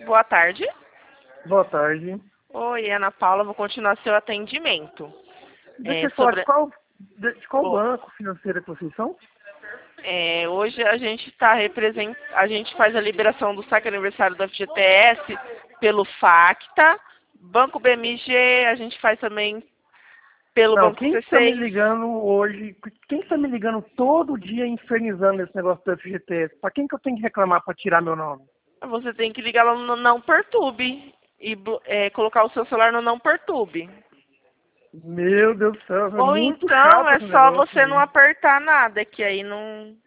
Boa tarde. Boa tarde. Oi, Ana Paula, vou continuar seu atendimento. Deixa eu falar, de qual Bom, banco financeiro que vocês são? hoje a gente a gente faz a liberação do saque aniversário da FGTS pelo Facta, Banco BMG, a gente faz também pelo Não, Banco quem está me C6. ligando hoje, quem está me ligando todo dia infernizando esse negócio do FGTS? Para quem que eu tenho que reclamar para tirar meu nome? Você tem que ligar lá no Não Perturbe e colocar o seu celular no Não Perturbe. Meu Deus do céu, é Ou muito então chato é esse só negócio você não aí. apertar nada, que aí não.